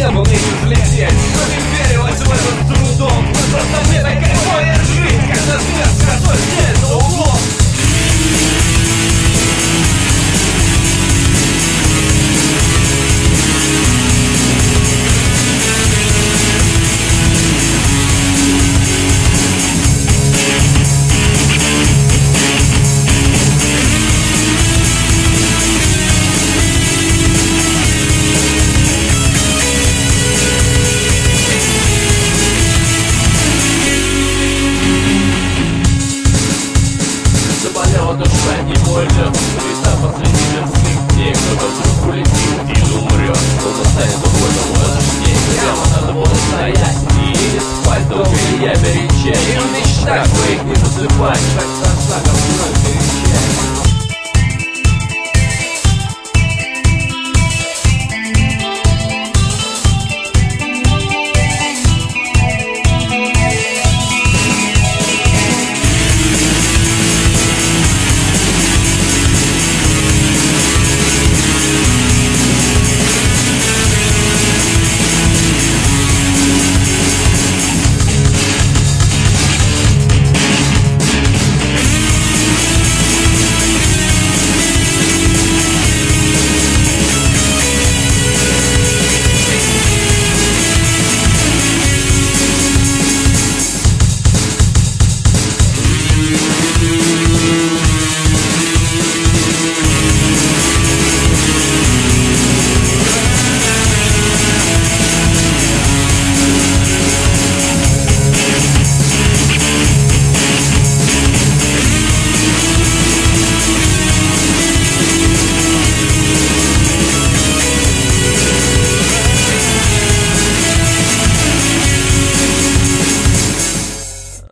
не был, не взлететь. Но не верилось в это с трудом. Просто мне такая моя жизнь, когда смерть скотой здесь за углом. Душа не может Лета посреди мирских дней. Кто-то вдруг улетит и умрет. Кто-то станет угодным важней. Прямо надо было стоять и спать долго и я беречей. И в мечтах своих не засыпать.